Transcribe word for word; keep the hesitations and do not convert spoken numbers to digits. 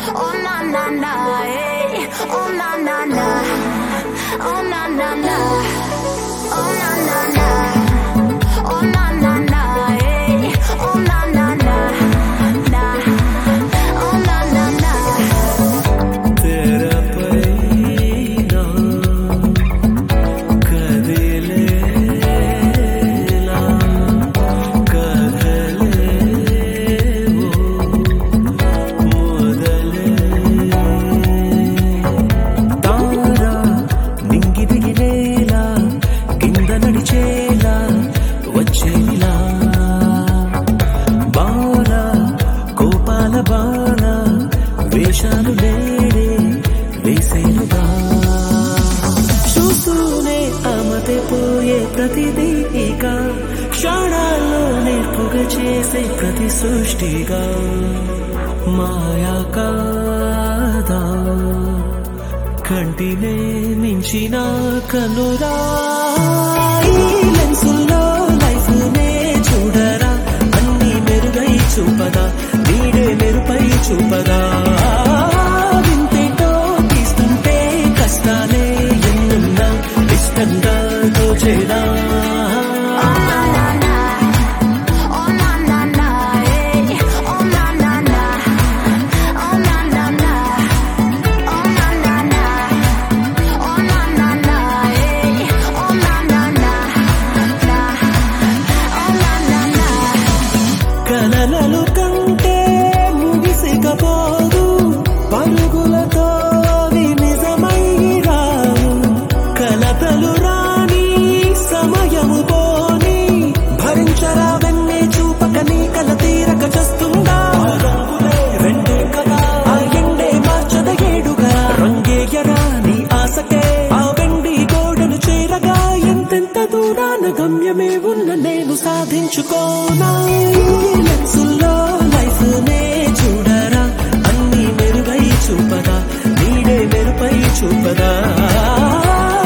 Oh na na na, hey. Oh na na na, oh na na na, oh na na na, oh na na na, hey. Oh na na na, na, oh na na na. तेरा पैना कदिलेला कदले वो मोदले तारा निंगी दिगिलेला కింద నడిచేలా వచ్చేలా బాల కోపాల బాల వేషాలు లేడే వేసేలుగా చూస్తూనే ఆమతే పోయే ప్రతిదీ ఇక క్షణాల్లోనే పొగ చేసే ప్రతి సృష్టిగా మాయా కాదా కంటినే మించిన కనురా ఈ లెన్సుల్లో లైఫ్ నే చూడరా అన్ని మెరుగై చూపదా నీడే మెరుపై చూపదా వింతేటో తీస్తుంటే కష్టాలే ఎన్నున్నా ఇష్టంగా దోచేదా కలలలు కంటే ముగిసికపోదు పరుగులతో నిజమై రావు కలతలు రాని సమయము పోని భరించరా వెన్నే చూపక నీ కల తీరక చేస్తుందా రెండే కదా ఆ ఎండే మార్చద ఏడుగా రంగేయరా నీ ఆశకే ఆ వెండి గోడను చేరగా ఎంతెంత దూరాన గమ్యమే ఉన్న నేను సాధించుకోనా లెన్సుల్లో లైఫ్ నే చూడరా అన్ని మెరుగై చూపదా నీడే మెరుపై చూపదా